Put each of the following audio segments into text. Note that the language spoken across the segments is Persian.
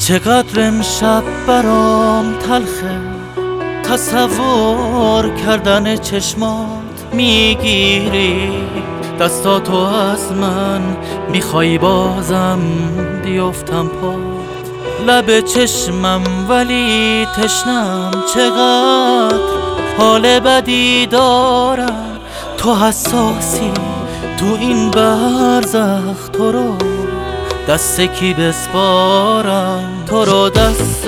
چقدر امشب برام تلخه تصور کردن چشمات. میگیری دستاتو از من، میخوای بازم بیفتم پات. لب چشمم ولی تشنم، چقدر حال بدی دارم. تو حساسی تو این برزخ، تو رو دست کی بسپارم؟ تو رو دست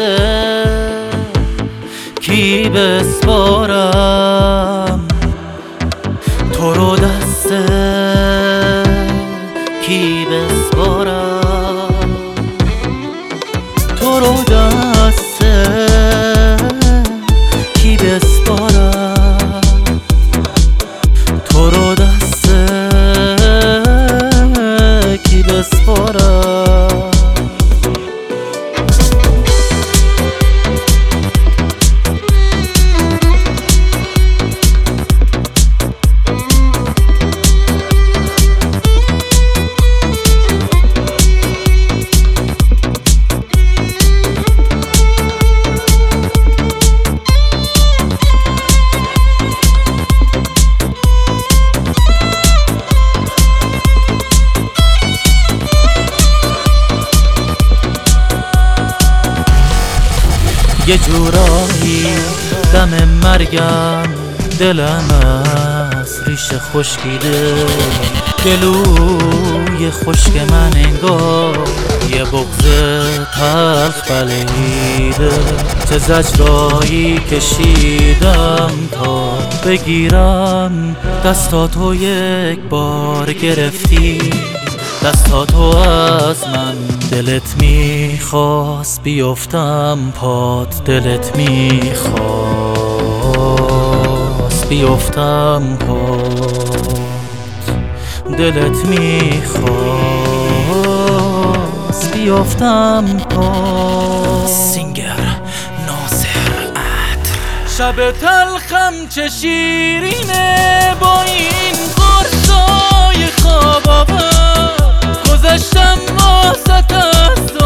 کی بسپارم؟ تو رو دست کی بسپارم؟ تو رو دست کی بسپارم؟ تو رو دست کی بسپارم؟ یه جورایی دم مرگم، دلم از ریشه خشکیده. گلوی خشک من انگار یه بغض تلخ بلعیده. چه زجرایی کشیدم تا بگیرم دستاتو، یک بار گرفتی دستاتو از من. دلت میخواست بیفتم پات، دلت میخواست بیفتم پات، دلت میخواست بیفتم پات. سینگر ناصر عطر. شب تلخم چه شیرینه با این قرصای خواب آور. گذشتم واسط از